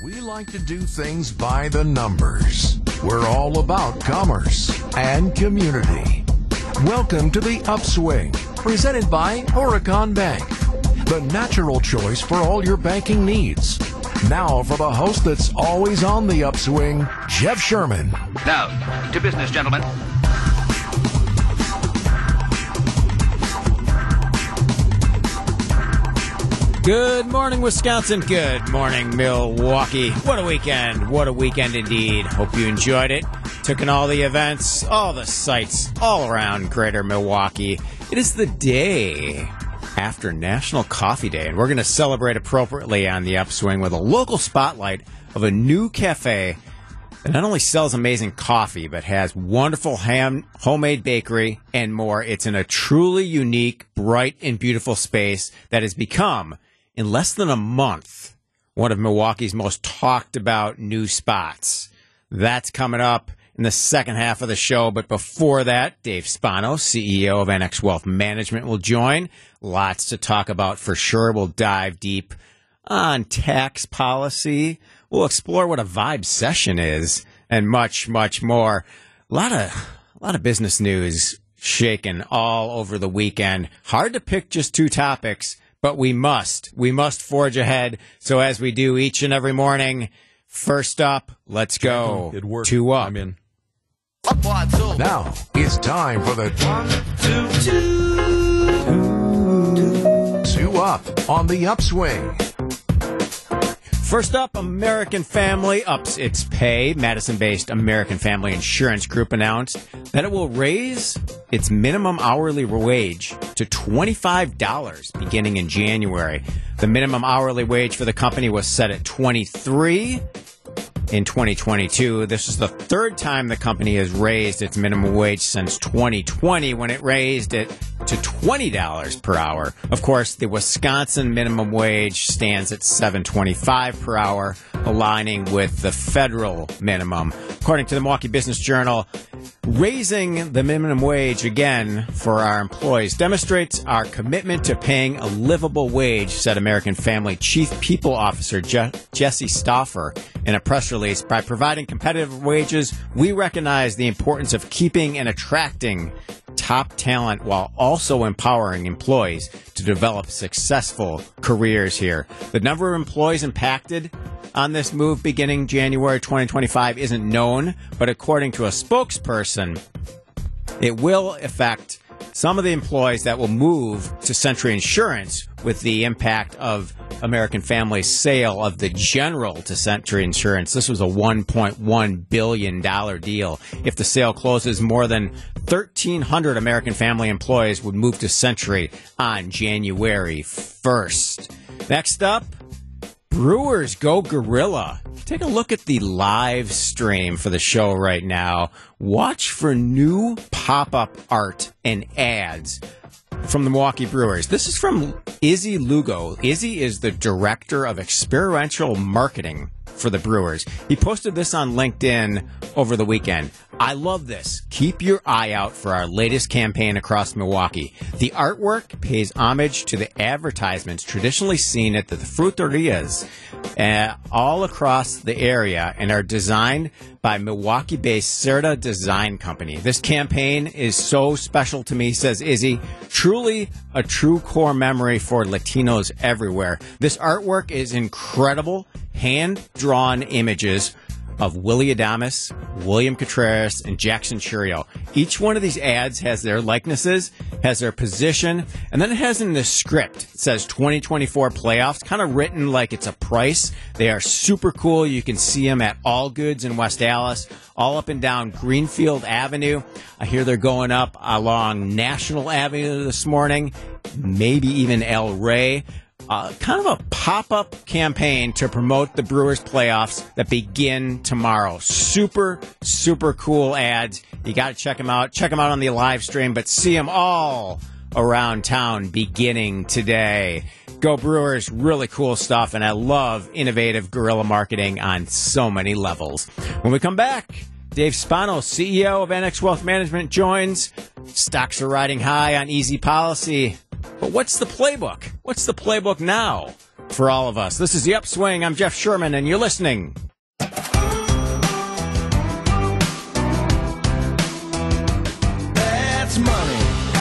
We like to do things by the numbers. We're all about commerce and community. Welcome to The Upswing, presented by Oricon Bank, the natural choice for all your banking needs. Now for the host that's always on the upswing, Jeff Sherman. Now, to business, gentlemen. Good morning, Wisconsin. Good morning, Milwaukee. What a weekend. What a weekend indeed. Hope you enjoyed it. Took in all the events, all the sights, all around greater Milwaukee. It is the day after National Coffee Day, and we're going to celebrate appropriately on the upswing with a local spotlight of a new cafe that not only sells amazing coffee, but has wonderful homemade bakery and more. It's in a truly unique, bright, and beautiful space that has become, in less than a month, one of Milwaukee's most talked about new spots. That's coming up in the second half of the show. But before that, Dave Spano, CEO of NX Wealth Management, will join. Lots to talk about for sure. We'll dive deep on tax policy. We'll explore what a vibe session is and much, much more. A lot of business news shaken all over the weekend. Hard to pick just two topics, but we must forge ahead. So as we do each and every morning, first up, let's go. It worked. 2 up. I'm in. Now it's time for the 2 up on the upswing. First up, American Family ups its pay. Madison-based American Family Insurance Group announced that it will raise its minimum hourly wage to $25 beginning in January. The minimum hourly wage for the company was set at $23 in 2022. This is the third time the company has raised its minimum wage since 2020, when it raised it to $20 per hour. Of course, the Wisconsin minimum wage stands at $7.25 per hour, aligning with the federal minimum. According to the Milwaukee Business Journal, raising the minimum wage again for our employees demonstrates our commitment to paying a livable wage, said American Family Chief People Officer Jesse Stauffer in a press release. By providing competitive wages, we recognize the importance of keeping and attracting top talent while also empowering employees to develop successful careers here. The number of employees impacted on this move beginning January 2025 isn't known, but according to a spokesperson, it will affect some of the employees that will move to Century Insurance with the impact of American Family's sale of the General to Century Insurance. This was a $1.1 billion deal. If the sale closes, more than 1,300 American Family employees would move to Century on January 1st. Next up, Brewers go Gorilla. Take a look at the live stream for the show right now. Watch for new pop-up art and ads from the Milwaukee Brewers. This is from Izzy Lugo. Izzy is the director of experiential marketing for the Brewers. He posted this on LinkedIn over the weekend. I love this. Keep your eye out for our latest campaign across Milwaukee. The artwork pays homage to the advertisements traditionally seen at the fruterias all across the area and are designed by Milwaukee-based Cerda Design Company. This campaign is so special to me, says Izzy. Truly a true core memory for Latinos everywhere. This artwork is incredible. Hand-drawn images of Willie Adames, William Contreras, and Jackson Churio. Each one of these ads has their likenesses, has their position, and then it has in the script. It says 2024 playoffs, kind of written like it's a price. They are super cool. You can see them at All Goods in West Allis, all up and down Greenfield Avenue. I hear they're going up along National Avenue this morning, maybe even El Rey. Kind of a pop-up campaign to promote the Brewers playoffs that begin tomorrow. Super, super cool ads. You got to check them out. Check them out on the live stream, but see them all around town beginning today. Go Brewers, really cool stuff, and I love innovative guerrilla marketing on so many levels. When we come back, Dave Spano, CEO of NX Wealth Management, joins. Stocks are riding high on easy policy. But what's the playbook? What's the playbook now for all of us. This is The Upswing. I'm Jeff Sherman, and you're listening. That's money.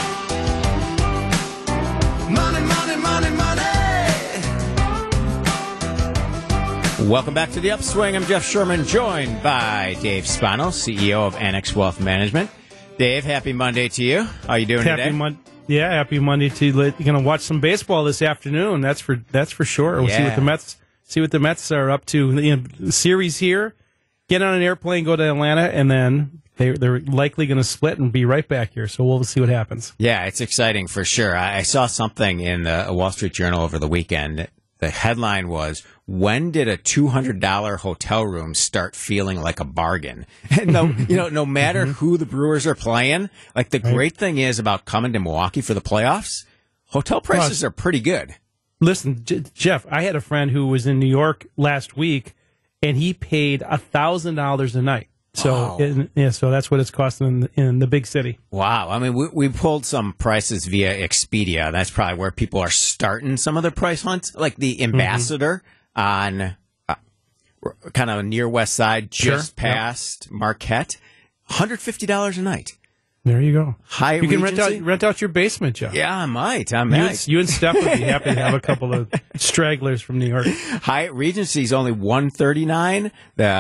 Money, money, money, money. Welcome back to The Upswing. I'm Jeff Sherman, joined by Dave Spano, CEO of Annex Wealth Management. Dave, happy Monday to you. How are you doing today? Happy Monday to you. You're going to watch some baseball this afternoon. That's for sure. We'll see what the Mets are up to. The series here. Get on an airplane, go to Atlanta, and then they're likely going to split and be right back here. So we'll see what happens. Yeah, it's exciting for sure. I saw something in the Wall Street Journal over the weekend. The headline was, when did a $200 hotel room start feeling like a bargain? No matter who the Brewers are playing, like the great thing is about coming to Milwaukee for the playoffs, hotel prices are pretty good. Listen, Jeff, I had a friend who was in New York last week, and he paid $1,000 a night. So, so that's what it's costing in the big city. Wow. I mean, we pulled some prices via Expedia. That's probably where people are starting some of their price hunts. Like the Ambassador on kind of near West Side, just past Marquette, $150 a night. There you go. Hyatt you can Regency? rent out your basement, Jeff. Yeah, I might. You and Steph would be happy to have a couple of stragglers from New York. Hyatt Regency is only $139.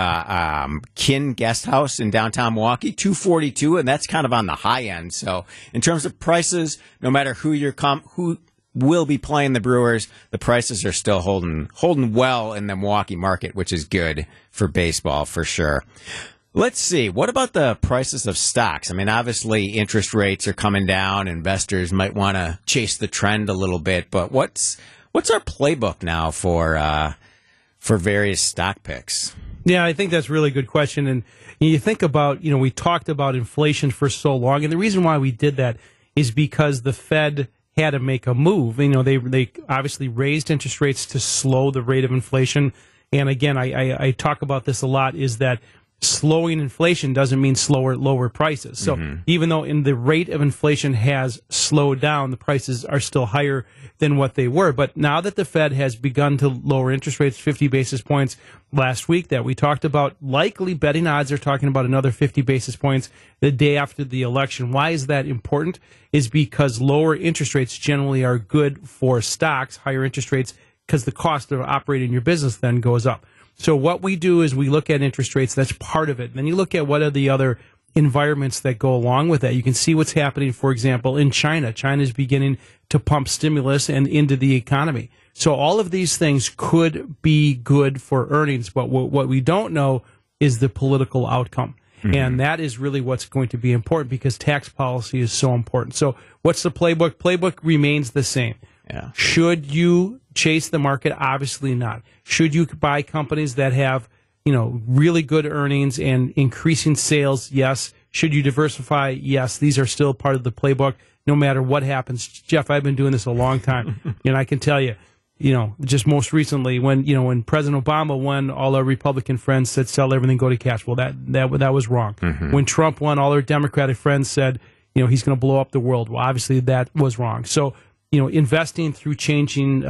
The Kin Guest House in downtown Milwaukee, $242, and that's kind of on the high end. So, in terms of prices, no matter who will be playing the Brewers, the prices are still holding well in the Milwaukee market, which is good for baseball for sure. Let's see. What about the prices of stocks? I mean, obviously, interest rates are coming down. Investors might want to chase the trend a little bit. But what's our playbook now for various stock picks? Yeah, I think that's a really good question. And you think about, we talked about inflation for so long. And the reason why we did that is because the Fed had to make a move. They obviously raised interest rates to slow the rate of inflation. And again, I talk about this a lot, is that slowing inflation doesn't mean lower prices. So even though the rate of inflation has slowed down, the prices are still higher than what they were. But now that the Fed has begun to lower interest rates 50 basis points last week that we talked about, likely betting odds are talking about another 50 basis points the day after the election. Why is that important? Is because lower interest rates generally are good for stocks, higher interest rates, because the cost of operating your business then goes up. So what we do is we look at interest rates. That's part of it. And then you look at what are the other environments that go along with that. You can see what's happening, for example, in China. China is beginning to pump stimulus and into the economy. So all of these things could be good for earnings. But what we don't know is the political outcome. And that is really what's going to be important, because tax policy is so important. So what's the playbook? Playbook remains the same. Yeah. Should you chase the market? Obviously not. Should you buy companies that have, really good earnings and increasing sales? Yes. Should you diversify? Yes. These are still part of the playbook, no matter what happens. Jeff, I've been doing this a long time, and I can tell you, just most recently when President Obama won, all our Republican friends said, sell everything, go to cash. Well, that was wrong. When Trump won, all our Democratic friends said, he's going to blow up the world. Well, obviously that was wrong. So, investing through changing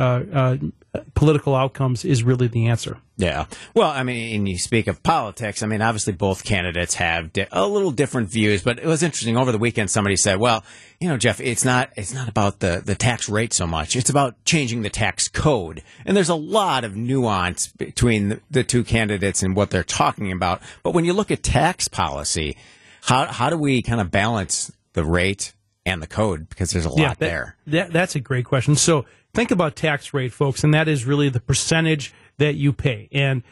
political outcomes is really the answer. Yeah. Well, I mean, and you speak of politics. I mean, obviously both candidates have a little different views, but it was interesting. Over the weekend, somebody said, well, Jeff, it's not about the tax rate so much. It's about changing the tax code. And there's a lot of nuance between the two candidates and what they're talking about. But when you look at tax policy, how do we kind of balance the rate and the code? Because there's a lot there. That's a great question. So think about tax rate, folks, and that is really the percentage that you pay. And,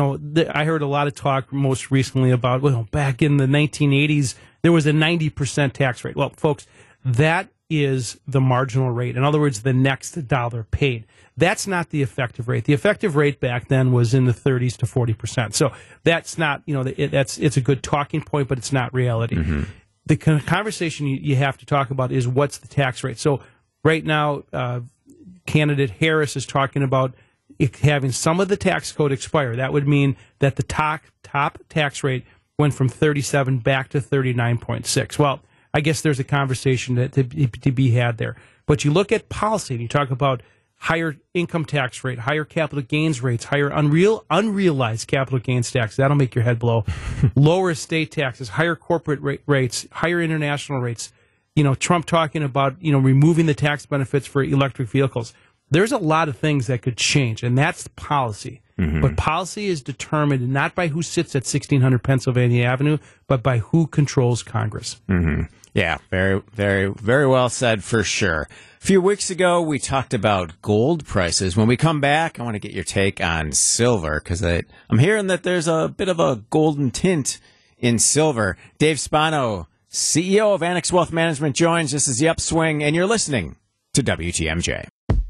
I heard a lot of talk most recently about, back in the 1980s, there was a 90% tax rate. Well, folks, that is the marginal rate. In other words, the next dollar paid. That's not the effective rate. The effective rate back then was in the 30s to 40%. So that's not, it's a good talking point, but it's not reality. The conversation you have to talk about is what's the tax rate. So right now, candidate Harris is talking about having some of the tax code expire. That would mean that the top tax rate went from 37 back to 39.6. Well, I guess there's a conversation to be had there. But you look at policy and you talk about higher income tax rate, higher capital gains rates, higher unrealized capital gains tax. That'll make your head blow. Lower estate taxes, higher corporate rates, higher international rates. Trump talking about, removing the tax benefits for electric vehicles. There's a lot of things that could change, and that's policy. Mm-hmm. But policy is determined not by who sits at 1600 Pennsylvania Avenue, but by who controls Congress. Mm-hmm. Yeah, very, very, very well said for sure. A few weeks ago, we talked about gold prices. When we come back, I want to get your take on silver, because I'm hearing that there's a bit of a golden tint in silver. Dave Spano, CEO of Annex Wealth Management, joins. This is The Upswing, and you're listening to WTMJ.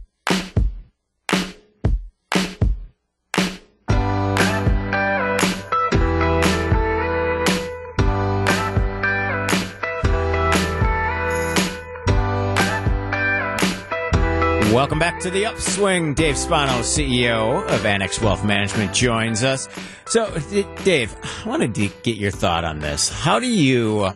Welcome back to The Upswing. Dave Spano, CEO of Annex Wealth Management, joins us. So, Dave, I wanted to get your thought on this. How do you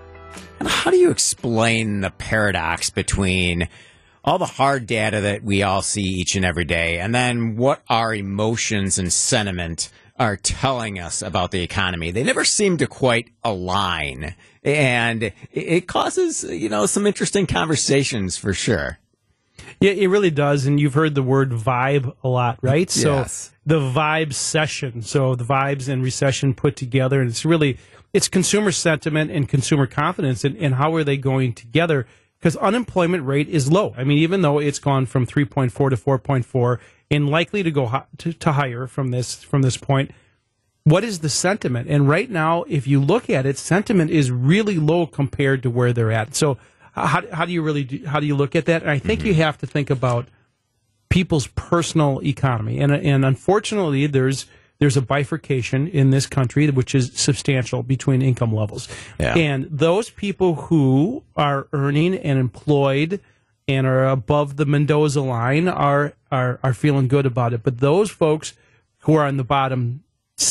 explain the paradox between all the hard data that we all see each and every day, and then what our emotions and sentiment are telling us about the economy? They never seem to quite align, and it causes, some interesting conversations for sure. Yeah, it really does, and you've heard the word vibe a lot, right? Yes. So the vibe session, so the vibes and recession put together, and it's consumer sentiment and consumer confidence, and how are they going together? Because unemployment rate is low. I mean, even though it's gone from 3.4 to 4.4 and likely to go to higher from this point, what is the sentiment? And right now, if you look at it, sentiment is really low compared to where they're at. So how do you look at that? And I think you have to think about people's personal economy, and unfortunately, there's a bifurcation in this country which is substantial between income levels. Yeah. And those people who are earning and employed and are above the Mendoza line are feeling good about it. But those folks who are on the bottom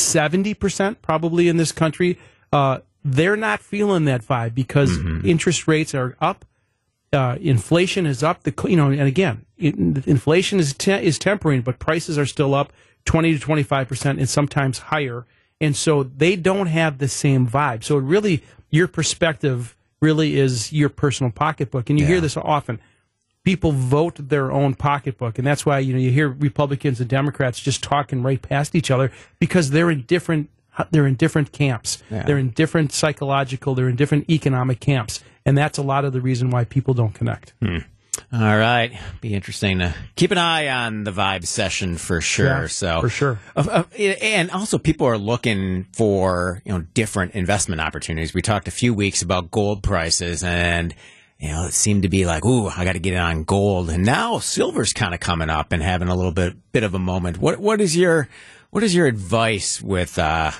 70% probably in this country, they're not feeling that vibe because interest rates are up, inflation is up. And again, inflation is tempering, but prices are still up 20 to 25% and sometimes higher, and so they don't have the same vibe. So really, your perspective really is your personal pocketbook, and you hear this often. People vote their own pocketbook, and that's why you hear Republicans and Democrats just talking right past each other because they're in different camps. Yeah. They're in different psychological, they're in different economic camps. And that's a lot of the reason why people don't connect. All right. Be interesting to keep an eye on the vibe session for sure. Yeah, so for sure. And also people are looking for, different investment opportunities. We talked a few weeks about gold prices, and it seemed to be like, ooh, I got to get in on gold. And now silver's kind of coming up and having a little bit of a moment. What is your advice with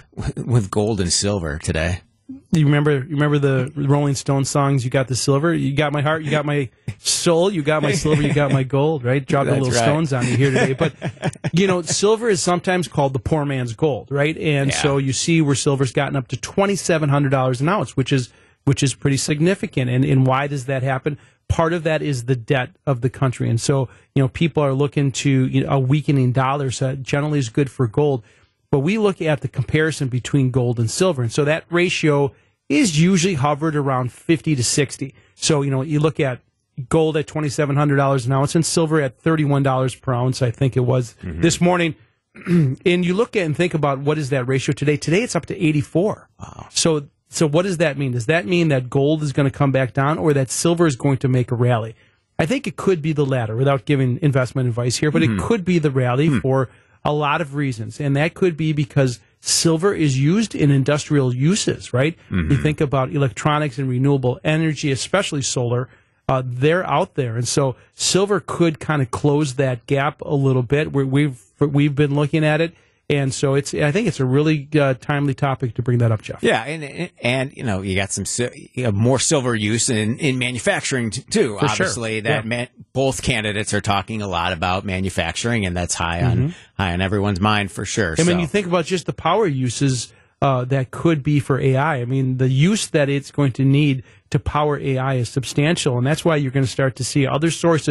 gold and silver today? You remember the Rolling Stones songs? You got the silver, you got my heart, you got my soul, you got my silver, you got my gold, right? Dropping little stones on you here today. But, silver is sometimes called the poor man's gold, right? And so you see where silver's gotten up to $2,700 an ounce, which is pretty significant. And why does that happen? Part of that is the debt of the country. And so, people are looking to a weakening dollar, so that generally is good for gold. But we look at the comparison between gold and silver. And so that ratio is usually hovered around 50 to 60. So, you look at gold at $2,700 an ounce and silver at $31 per ounce, I think it was this morning. And you look at and think about what is that ratio today? Today it's up to 84. Wow. So what does that mean? Does that mean that gold is going to come back down or that silver is going to make a rally? I think it could be the latter without giving investment advice here, but it could be the rally for a lot of reasons. And that could be because silver is used in industrial uses, right? You think about electronics and renewable energy, especially solar, they're out there. And so silver could kind of close that gap a little bit. We've been looking at it. And so I think it's a really timely topic to bring that up, Jeff. Yeah, and you got some more silver use in manufacturing too. For obviously, sure. Both candidates are talking a lot about manufacturing, and that's high on everyone's mind for sure. And when you think about just the power uses that could be for AI, I mean, the use that it's going to need to power AI is substantial, and that's why you're going to start to see other sources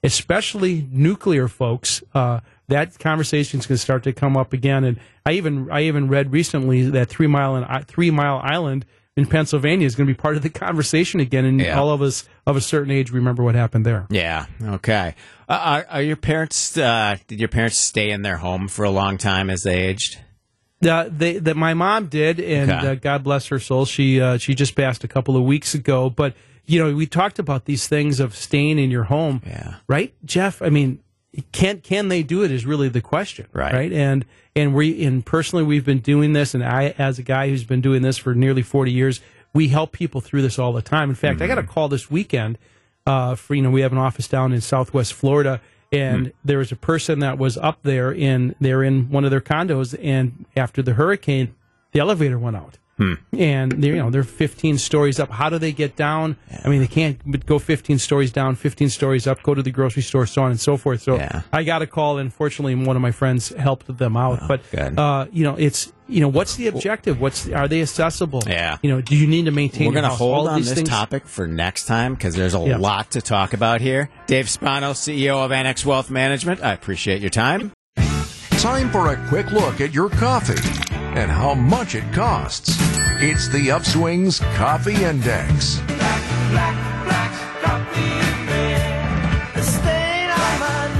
especially nuclear folks, that conversation is going to start to come up again. And I even read recently that 3 Mile Island in Pennsylvania is going to be part of the conversation again. And all of us of a certain age remember what happened there. Yeah. Okay. Are your parents? Did your parents stay in their home for a long time as they aged? My mom did, and God bless her soul. She just passed a couple of weeks ago. But we talked about these things of staying in your home, right, Jeff? I mean, can they do it? Is really the question, right? And personally, we've been doing this, and I, as a guy who's been doing this for nearly 40 years, we help people through this all the time. In fact, I got a call this weekend. We have an office down in Southwest Florida. And there was a person that was up there, and they're in one of their condos, and after the hurricane, the elevator went out. And they're 15 stories up. How do they get down? I mean, they can't go 15 stories down, 15 stories up, go to the grocery store, so on and so forth. So I got a call, and fortunately, one of my friends helped them out. It's what's the objective? Are they accessible? Yeah. Do you need to maintain? We're going to hold on this things? Topic for next time because there's a lot to talk about here. Dave Spano, CEO of Annex Wealth Management. I appreciate your time. Time for a quick look at your coffee and how much it costs. It's the Upswing's Coffee Index. Black coffee in bed. The stain on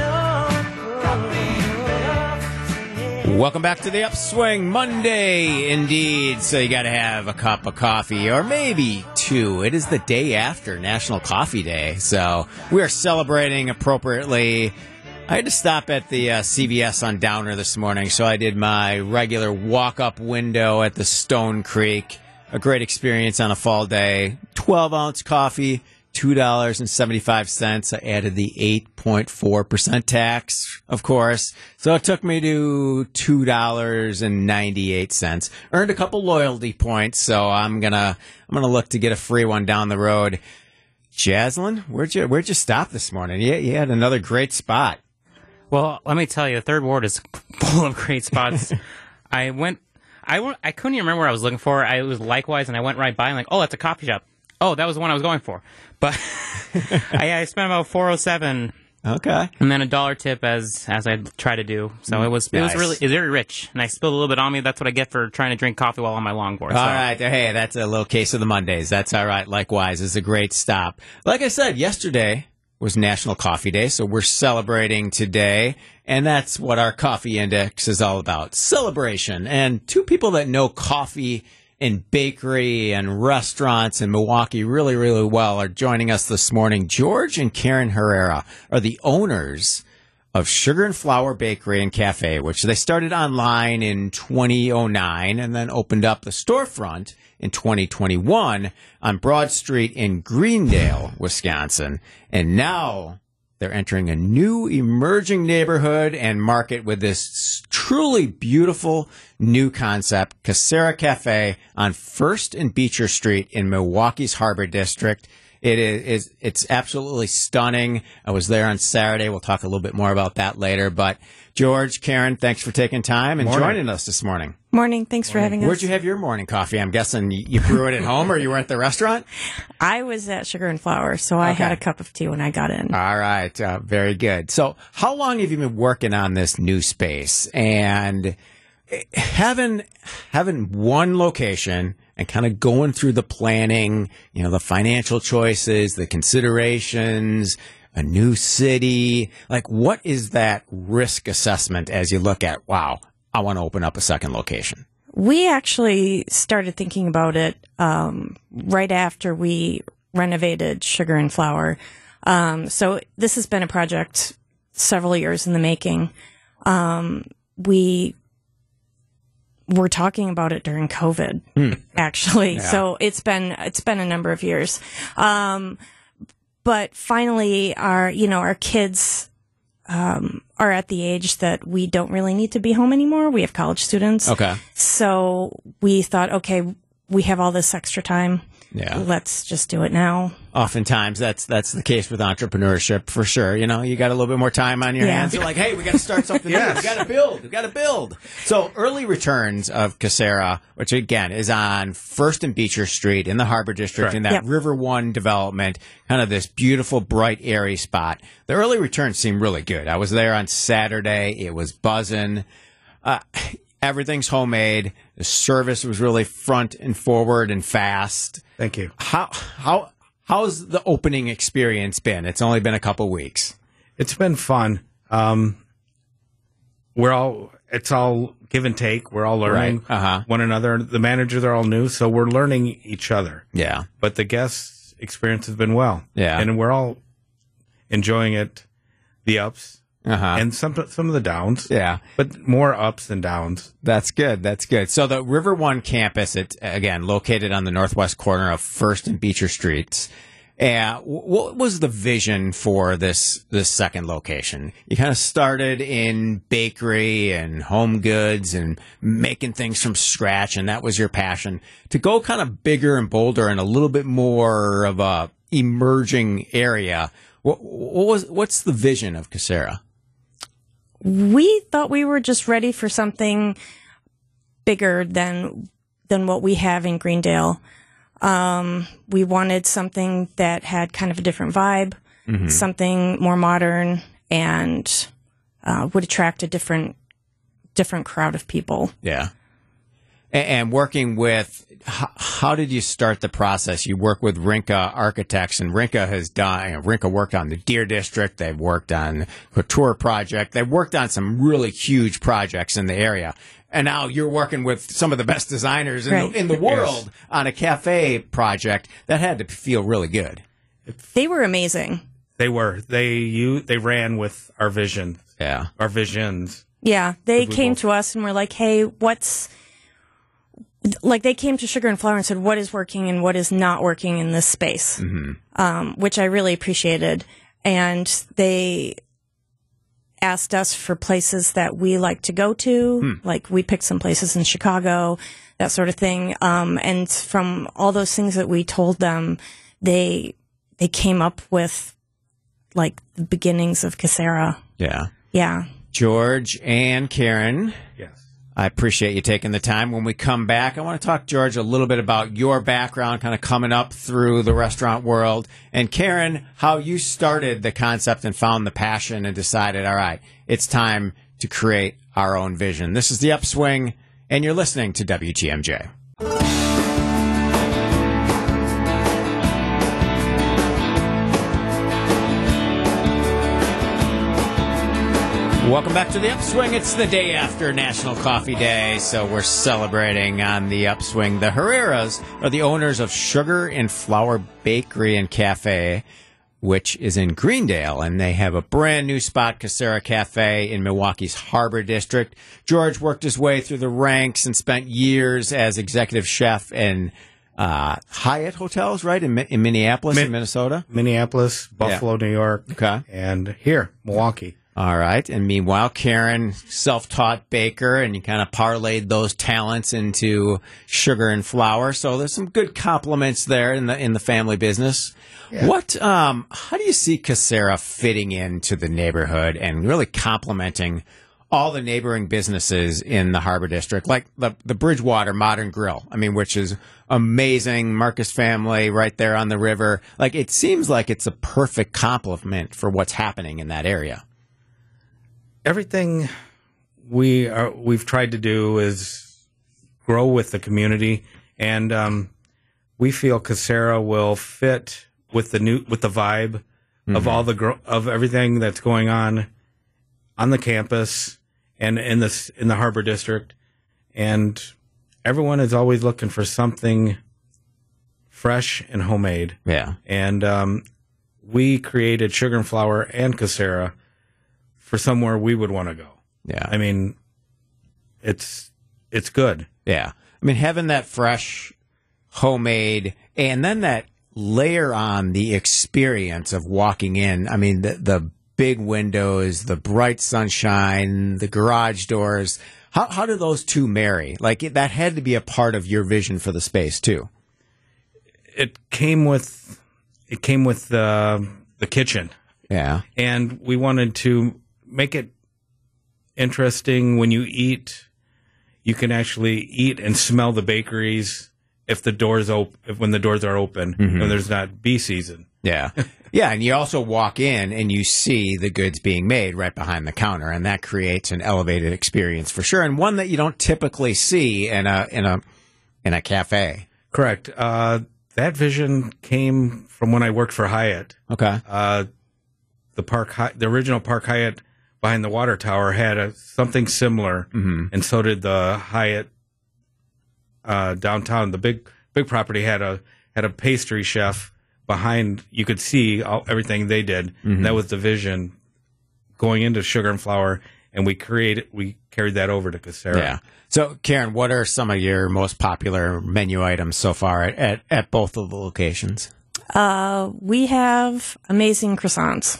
my nose. Welcome back to the Upswing Monday, indeed. So you got to have a cup of coffee, or maybe two. It is the day after National Coffee Day, so we are celebrating appropriately. I had to stop at the CVS on Downer this morning, so I did my regular walk-up window at the Stone Creek. A great experience on a fall day. 12-ounce coffee, $2.75. I added the 8.4% tax, of course. So it took me to $2.98. Earned a couple loyalty points, so I'm gonna look to get a free one down the road. Jaslyn, where'd you stop this morning? You had another great spot. Well, let me tell you, the Third Ward is full of great spots. I couldn't even remember what I was looking for. It was Likewise, and I went right by and that's a coffee shop. Oh, that was the one I was going for. But I spent about $4.07. Okay. And then $1 tip as I try to do. So it was very rich. And I spilled a little bit on me. That's what I get for trying to drink coffee while on my longboard. All right. Hey, that's a little case of the Mondays. That's all right. Likewise is a great stop. Like I said, yesterday was National Coffee Day, so we're celebrating today, and that's what our coffee index is all about, celebration. And two people that know coffee and bakery and restaurants in Milwaukee really, really well are joining us this morning. George and Karen Herrera are the owners of Sugar and Flour Bakery and Cafe, which they started online in 2009 and then opened up the storefront in 2021 on Broad Street in Greendale, Wisconsin. And now they're entering a new emerging neighborhood and market with this truly beautiful new concept, Casera Cafe on 1st and Beecher Street in Milwaukee's Harbor District. It's absolutely stunning. I was there on Saturday. We'll talk a little bit more about that later. But George, Karen, thanks for taking time and joining us this morning. Morning. Thanks for having us. Where'd you have your morning coffee? I'm guessing you brew it at home or you were at the restaurant? I was at Sugar and Flour, so I had a cup of tea when I got in. All right. Very good. So how long have you been working on this new space? And having one location and kind of going through the planning, the financial choices, the considerations, a new city, what is that risk assessment as you look at, wow, I want to open up a second location? We actually started thinking about it right after we renovated Sugar and Flour. So this has been a project several years in the making. We were talking about it during COVID, actually. Yeah. So it's been a number of years. But finally our kids are at the age that we don't really need to be home anymore. We have college students. Okay. So we thought, okay, we have all this extra time. Yeah. let's just do it now. Oftentimes, that's the case with entrepreneurship for sure. You know, you got a little bit more time on your Yeah. hands. You're like, hey, we got to start something new. Yes. We got to build. We got to build. So, early returns of Casera, which again is on First and Beecher Street in the Harbor District Correct. in that Yep. River One development, kind of this beautiful, bright, airy spot. The early returns seem really good. I was there on Saturday. It was buzzing. Everything's homemade. The service was really front and forward and fast. Thank you. How's the opening experience been? It's only been a couple weeks. It's been fun. It's all give and take. We're all learning Right. Uh-huh. one another. The managers are all new, so we're learning each other. Yeah. But the guest experience has been well. Yeah. And we're all enjoying it, the ups Uh-huh. and some of the downs. Yeah. But more ups than downs. That's good. That's good. So the River One campus, it's again located on the northwest corner of First and Beecher Streets. What was the vision for this second location? You kind of started in bakery and home goods and making things from scratch, and that was your passion. To go kind of bigger and bolder and a little bit more of a emerging area. What's the vision of Casera? We thought we were just ready for something bigger than what we have in Greendale. We wanted something that had kind of a different vibe, something more modern, and would attract a different crowd of people. Yeah. And working with, how did you start the process? You work with Rinka Architects, and Rinka worked on the Deer District. They've worked on Couture Project. They've worked on some really huge projects in the area. And now you're working with some of the best designers in the world on a cafe project. That had to feel really good. They were amazing. They were. They ran with our vision. Yeah. Our visions. Yeah, they We came both- to us and were like, hey, they came to Sugar and Flour and said, what is working and what is not working in this space, which I really appreciated. And they asked us for places that we like to go to. Like we picked some places in Chicago, that sort of thing. And from all those things that we told them, they came up with like the beginnings of Casera. Yeah. Yeah. George and Karen, Yes. I appreciate you taking the time. When we come back, I want to talk, George, a little bit about your background, kind of coming up through the restaurant world. And Karen, how you started the concept and found the passion and decided, all right, it's time to create our own vision. This is The Upswing, and you're listening to WTMJ. Welcome back to The Upswing. It's the day after National Coffee Day, so we're celebrating on The Upswing. The Herreras are the owners of Sugar and Flour Bakery and Cafe, which is in Greendale, and they have a brand new spot, Casera Cafe, in Milwaukee's Harbor District. George worked his way through the ranks and spent years as executive chef in Hyatt Hotels, right, in Minneapolis, in Minnesota? Minneapolis, Buffalo, New York. Okay. And here, Milwaukee. All right. And meanwhile, Karen, self-taught baker, and you kind of parlayed those talents into Sugar and Flour. So there's some good compliments there in the family business. Yeah. How do you see Casera fitting into the neighborhood and really complementing all the neighboring businesses in the Harbor District, like the Bridgewater Modern Grill, which is amazing. Marcus family right there on the river. Like, it seems like it's a perfect complement for what's happening in that area. Everything we've tried to do is grow with the community, and we feel Casera will fit with the vibe of all of everything that's going on the campus and in the Harbor District, and everyone is always looking for something fresh and homemade. Yeah, and we created Sugar and Flour and Casera for somewhere we would want to go. Yeah. It's good. Yeah. Having that fresh, homemade, and then that layer on the experience of walking in. The big windows, the bright sunshine, the garage doors. How do those two marry? Like, that had to be a part of your vision for the space, too. it came with the kitchen, Yeah. and we wanted to make it interesting. When you eat, you can actually eat and smell the bakeries if the doors when the doors are open and there's not bee season. Yeah. Yeah, and you also walk in and you see the goods being made right behind the counter, and that creates an elevated experience for sure, and one that you don't typically see in a cafe. Correct. That vision came from when I worked for Hyatt. Okay. The original Park Hyatt behind the water tower had something similar, and so did the Hyatt downtown. The big property had a pastry chef behind. You could see everything they did. That was the vision going into Sugar and Flower, and we carried that over to Casera. Yeah. So, Karen, what are some of your most popular menu items so far at both of the locations? We have amazing croissants.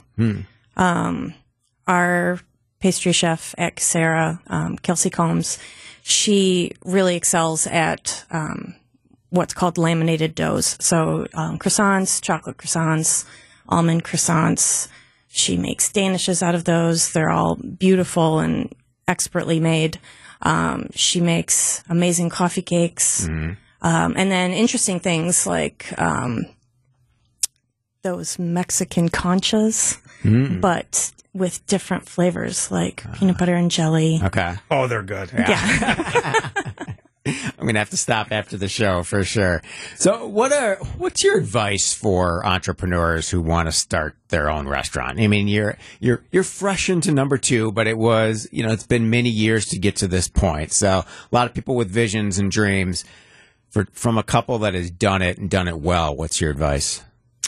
Our pastry chef at Casera, Kelsey Combs, she really excels at what's called laminated doughs. So croissants, chocolate croissants, almond croissants. She makes danishes out of those. They're all beautiful and expertly made. She makes amazing coffee cakes. And then interesting things like those Mexican conchas, but with different flavors, like peanut butter and jelly. Okay. Oh, they're good. Yeah. I'm going to have to stop after the show for sure. So what's your advice for entrepreneurs who want to start their own restaurant? I mean, you're fresh into number 2, but it was, it's been many years to get to this point. So a lot of people with visions and dreams. From a couple that has done it and done it well, what's your advice?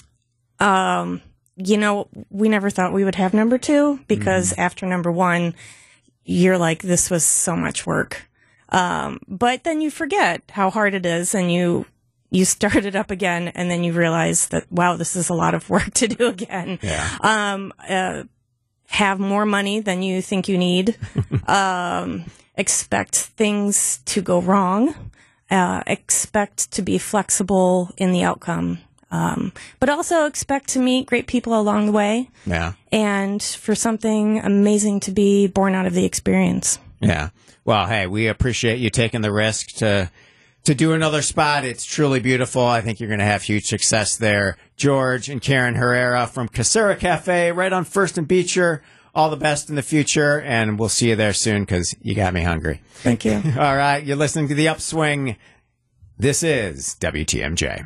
We never thought we would have number 2 because after number 1, you're like, this was so much work. But then you forget how hard it is, and you start it up again, and then you realize that, wow, this is a lot of work to do again. Yeah. Have more money than you think you need. Expect things to go wrong. Expect to be flexible in the outcome. But also expect to meet great people along the way. Yeah. And for something amazing to be born out of the experience. Yeah. Well, hey, we appreciate you taking the risk to do another spot. It's truly beautiful. I think you're going to have huge success there. George and Karen Herrera from Casera Cafe right on 1st and Beecher. All the best in the future, and we'll see you there soon because you got me hungry. Thank you. All right. You're listening to The Upswing. This is WTMJ.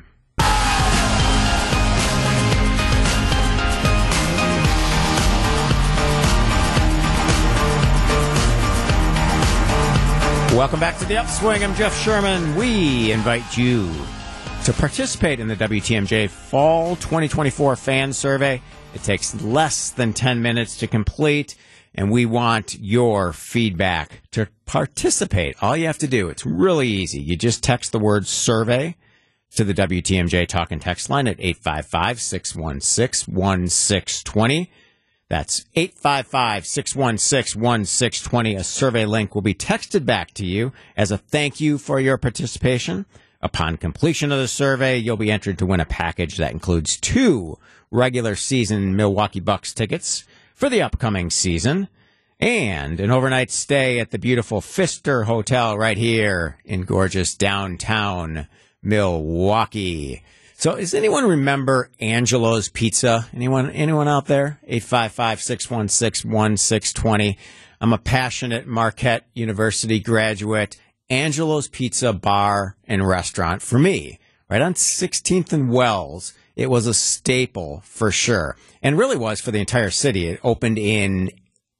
Welcome back to The Upswing. I'm Jeff Sherman. We invite you to participate in the WTMJ Fall 2024 Fan Survey. It takes less than 10 minutes to complete, and we want your feedback. To participate, all you have to do, it's really easy. You just text the word survey to the WTMJ Talk and Text line at 855-616-1620. That's 855-616-1620. A survey link will be texted back to you as a thank you for your participation. Upon completion of the survey, you'll be entered to win a package that includes 2 regular season Milwaukee Bucks tickets for the upcoming season and an overnight stay at the beautiful Pfister Hotel right here in gorgeous downtown Milwaukee. So does anyone remember Angelo's Pizza? Anyone out there? 855-616-1620. I'm a passionate Marquette University graduate. Angelo's Pizza Bar and Restaurant for me, right on 16th and Wells. It was a staple for sure, and really was for the entire city. It opened in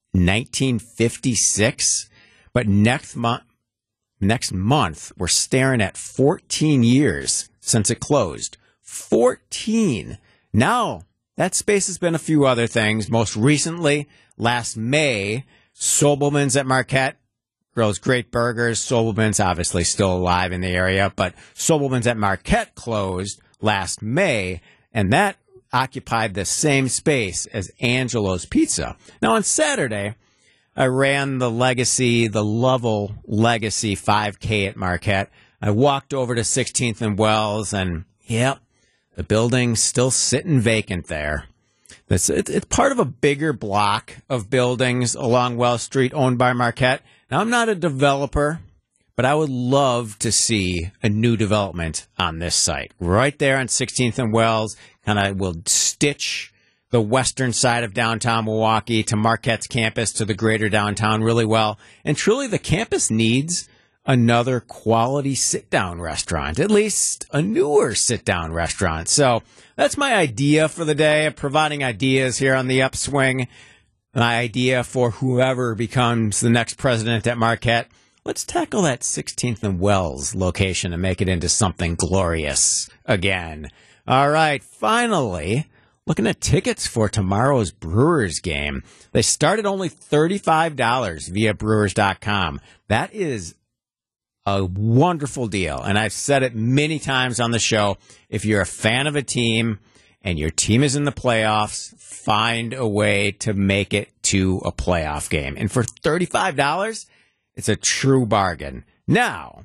1956, but next month we're staring at 14 years since it closed. 14. Now, that space has been a few other things. Most recently, last May, Sobelman's at Marquette grills great burgers. Sobelman's obviously still alive in the area, but Sobelman's at Marquette closed last May, and that occupied the same space as Angelo's Pizza. Now, on Saturday, I ran the Lovell Legacy 5K at Marquette. I walked over to 16th and Wells, and yep, The building's still sitting vacant there. It's part of a bigger block of buildings along Wells Street owned by Marquette. Now, I'm not a developer, but I would love to see a new development on this site. Right there on 16th and Wells, kind of will stitch the western side of downtown Milwaukee to Marquette's campus to the greater downtown really well. And truly, the campus needs another quality sit-down restaurant, at least a newer sit-down restaurant. So that's my idea for the day, of providing ideas here on the Upswing. An idea for whoever becomes the next president at Marquette. Let's tackle that 16th and Wells location and make it into something glorious again. All right, finally, looking at tickets for tomorrow's Brewers game. They start at only $35 via Brewers.com. That is a wonderful deal. And I've said it many times on the show. If you're a fan of a team and your team is in the playoffs, find a way to make it to a playoff game. And for $35, it's a true bargain. Now,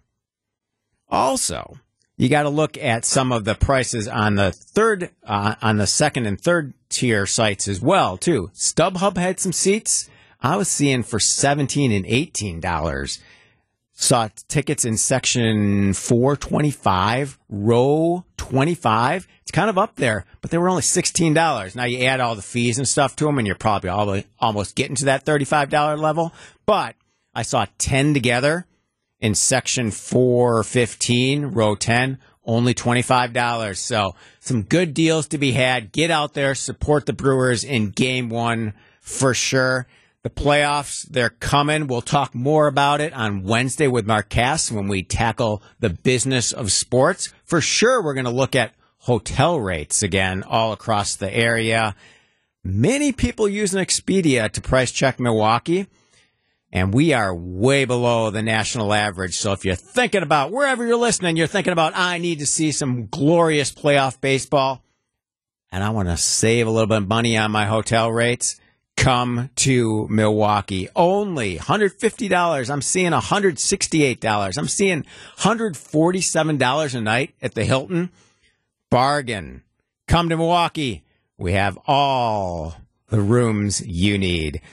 also, you got to look at some of the prices on the second and third tier sites as well, too. StubHub had some seats I was seeing for $17 and $18. Saw tickets in section 425, row 25. It's kind of up there, but they were only $16. Now you add all the fees and stuff to them, and you're probably almost getting to that $35 level. But I saw 10 together in section 415, row 10, only $25. So some good deals to be had. Get out there, support the Brewers in game one for sure. The playoffs, they're coming. We'll talk more about it on Wednesday with Marquess when we tackle the business of sports. For sure, we're going to look at hotel rates again all across the area. Many people using Expedia to price check Milwaukee, and we are way below the national average. So if you're thinking about, wherever you're listening, you're thinking about, I need to see some glorious playoff baseball, and I want to save a little bit of money on my hotel rates, come to Milwaukee. Only $150. I'm seeing $168. I'm seeing $147 a night at the Hilton. Bargain. Come to Milwaukee. We have all the rooms you need.